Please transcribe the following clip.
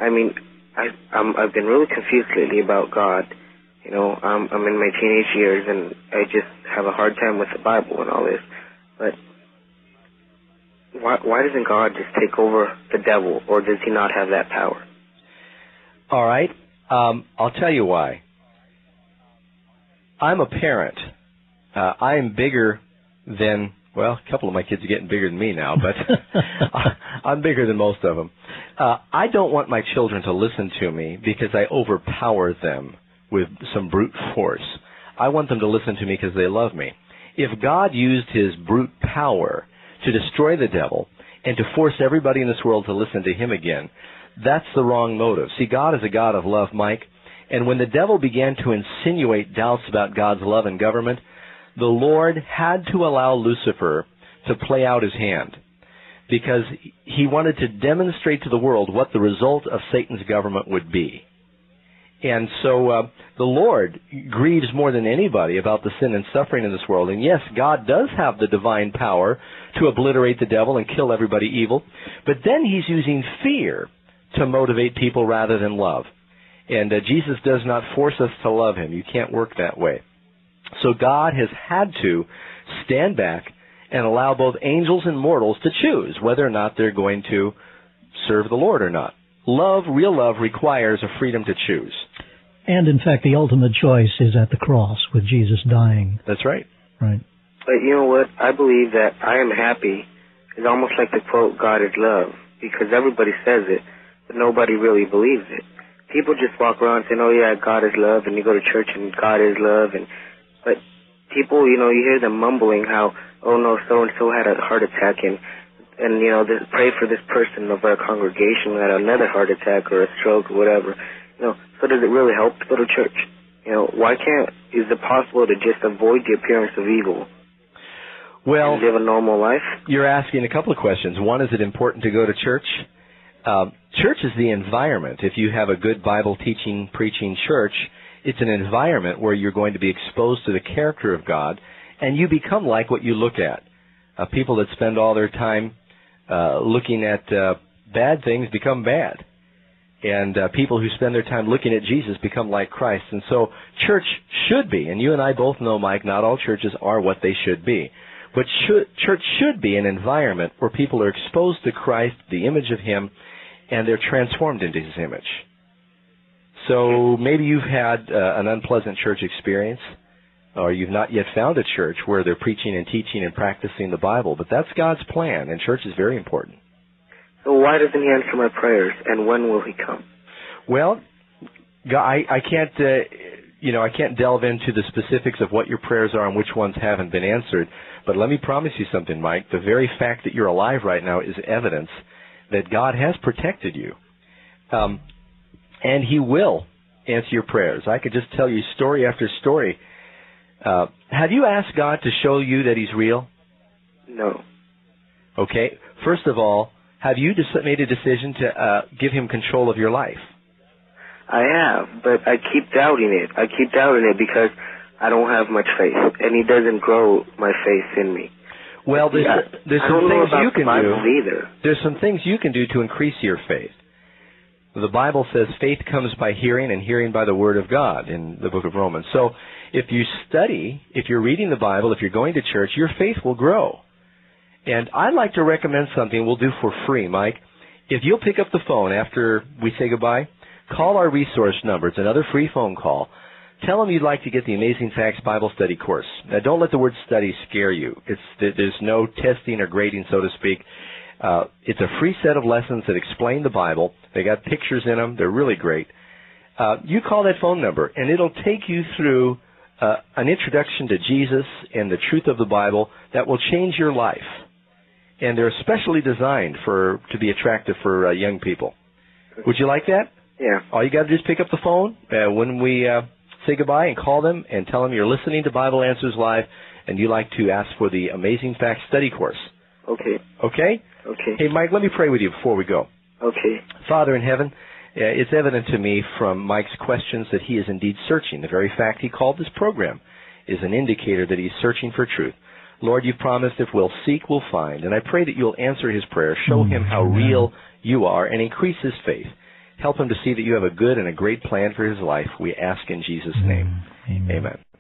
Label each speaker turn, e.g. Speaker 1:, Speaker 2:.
Speaker 1: I mean, I've been really confused lately about God. You know, I'm in my teenage years, and I just have a hard time with the Bible and all this. But why doesn't God just take over the devil, or does he not have that power?
Speaker 2: All right. I'll tell you why. I'm a parent. I am bigger than, well, a couple of my kids are getting bigger than me now, but I'm bigger than most of them. I don't want my children to listen to me because I overpower them with some brute force. I want them to listen to me because they love me. If God used his brute power to destroy the devil and to force everybody in this world to listen to him again, that's the wrong motive. See, God is a God of love, Mike, and when the devil began to insinuate doubts about God's love and government, the Lord had to allow Lucifer to play out his hand because he wanted to demonstrate to the world what the result of Satan's government would be. And so the Lord grieves more than anybody about the sin and suffering in this world. And yes, God does have the divine power to obliterate the devil and kill everybody evil, but then he's using fear to motivate people rather than love. And Jesus does not force us to love him. You can't work that way. So God has had to stand back and allow both angels and mortals to choose whether or not they're going to serve the Lord or not. Love, real love, requires a freedom to choose.
Speaker 3: And, in fact, the ultimate choice is at the cross with Jesus dying.
Speaker 2: That's right.
Speaker 3: Right.
Speaker 1: But you know what? I believe that I am happy is almost like the quote, God is love, because everybody says it, but nobody really believes it. People just walk around saying, oh, yeah, God is love, and you go to church and God is love, but people, you know, you hear them mumbling how, oh, no, so-and-so had a heart attack, and you know, pray for this person of our congregation who had another heart attack or a stroke or whatever. You know, so does it really help to go to church? You know, is it possible to just avoid the appearance of evil?
Speaker 2: Well,
Speaker 1: and live a normal life? You're
Speaker 2: asking a couple of questions. One, is it important to go to church? Church is the environment. If you have a good Bible teaching, preaching church, it's an environment where you're going to be exposed to the character of God, and you become like what you look at. People that spend all their time looking at bad things become bad. And people who spend their time looking at Jesus become like Christ. And so church should be, and you and I both know, Mike, not all churches are what they should be. But church should be an environment where people are exposed to Christ, the image of him, and they're transformed into his image. So maybe you've had an unpleasant church experience, or you've not yet found a church where they're preaching and teaching and practicing the Bible. But that's God's plan, and church is very important.
Speaker 1: So why doesn't he answer my prayers, and when will he come?
Speaker 2: Well, I can't, I can't delve into the specifics of what your prayers are and which ones haven't been answered. But let me promise you something, Mike. The very fact that you're alive right now is evidence that God has protected you. And he will answer your prayers. I could just tell you story after story. Have you asked God to show you that he's real?
Speaker 1: No.
Speaker 2: Okay. First of all, have you made a decision to give him control of your life?
Speaker 1: I have, but I keep doubting it. I keep doubting it because I don't have much faith, and he doesn't grow my faith in me.
Speaker 2: Well, there's some things you can do.
Speaker 1: Either.
Speaker 2: There's some things you can do to increase your faith. The Bible says faith comes by hearing, and hearing by the Word of God in the book of Romans. So if you study, if you're reading the Bible, if you're going to church, your faith will grow. And I'd like to recommend something we'll do for free, Mike. If you'll pick up the phone after we say goodbye, call our resource number. It's another free phone call. Tell them you'd like to get the Amazing Facts Bible Study course. Now, don't let the word study scare you. There's no testing or grading, so to speak. It's a free set of lessons that explain the Bible. They got pictures in them. They're really great. You call that phone number, and it'll take you through an introduction to Jesus and the truth of the Bible that will change your life. And they're specially designed to be attractive for young people. Would you like that?
Speaker 1: Yeah.
Speaker 2: All you got to do is pick up the phone when we say goodbye and call them and tell them you're listening to Bible Answers Live and you'd like to ask for the Amazing Facts Study course.
Speaker 1: Okay.
Speaker 2: Okay?
Speaker 1: Okay.
Speaker 2: Hey, Mike, let me pray with you before we go.
Speaker 1: Okay.
Speaker 2: Father in heaven, it's evident to me from Mike's questions that he is indeed searching. The very fact he called this program is an indicator that he's searching for truth. Lord, you've promised if we'll seek, we'll find. And I pray that you'll answer his prayer, show him how real you are, and increase his faith. Help him to see that you have a good and a great plan for his life. We ask in Jesus' name.
Speaker 3: Amen.
Speaker 2: Amen.